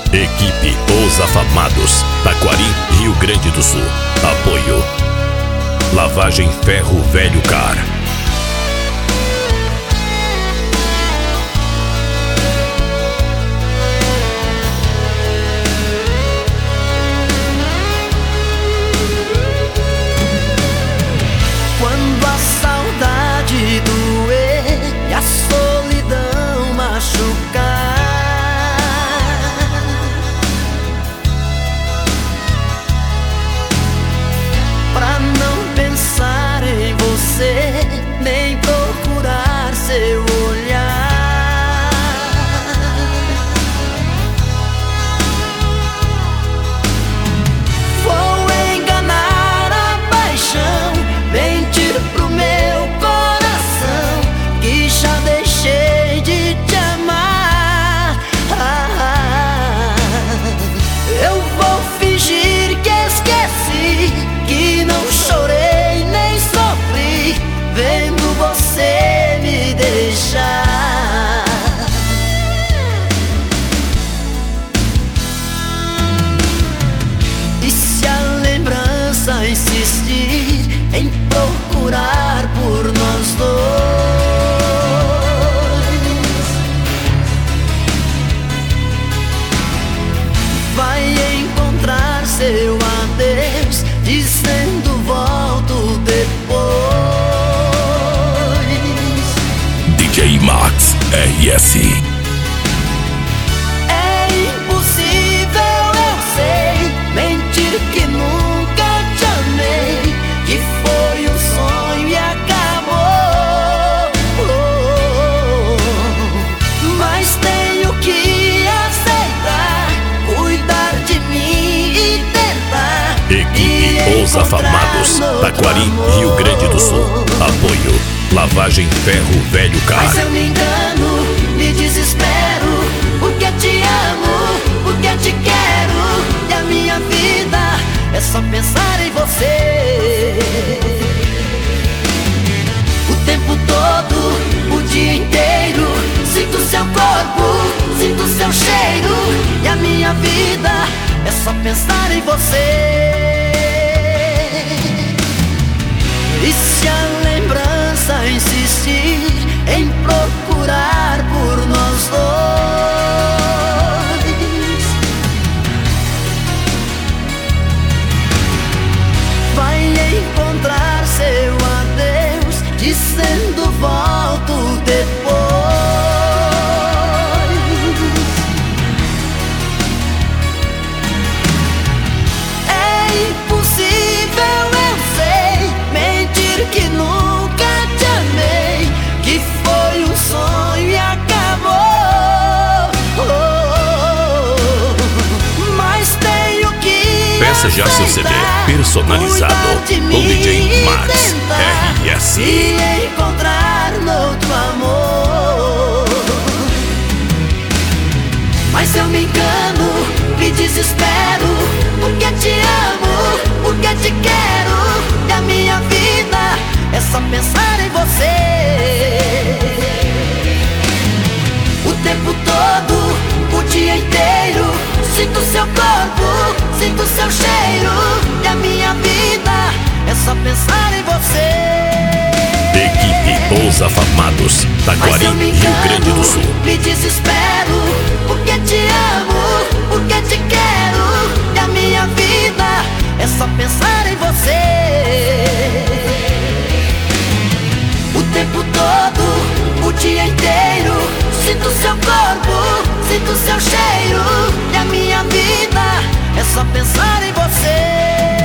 Equipe Os Afamados, Taquari, Rio Grande do Sul. Apoio Lavagem Ferro Velho Car. Quando a saudade doer e a solidão machucar, pra não pensar em você, nem procurar seu olhar, vou enganar a paixão, mentir pro meu coração que já deixei de te amar. Eu vou fingir que esqueci, que não chorei nem sofri, vendo você me deixar. E se a lembrança insistir em procurar por nós dois, vai encontrar seu adeus dizendo volto depois. DJ Max RS. É impossível, eu sei, mentir que nunca te amei, que foi um sonho e acabou. Mas tenho que aceitar, cuidar de mim e tentar. Equipe Os Afamados, Taquari, Rio Grande do Sul. Apoio Lavagem Ferro Velho Car. Mas eu me engano, me desespero, porque te amo, porque te quero, e a minha vida é só pensar em você. O tempo todo, o dia inteiro, sinto seu corpo, sinto seu cheiro, e a minha vida é só pensar em você. E se a lembrança insistir em procurar por nós dois, vai encontrar seu adeus dizendo volto depois. É impossível, eu sei, mentir que nunca te amei, que foi um sonho e acabou. Mas tenho que Peça já seu CD personalizado com DJ Max RS. e encontrar noutro amor. Mas eu me engano, me desespero, porque te amo, porque te quero, e a minha vida é só pensar em você. O tempo todo, o dia inteiro, sinto seu corpo, sinto seu cheiro, e a minha vida é só pensar em você. Equipe Os Afamados, Mas Taquari, eu me Rio Grande do Sul. engano, me desespero, porque te amo, porque te quero, e a minha vida é só pensar em você. O tempo todo, o dia inteiro, sinto seu corpo, sinto seu cheiro, e a minha vida é só pensar em você.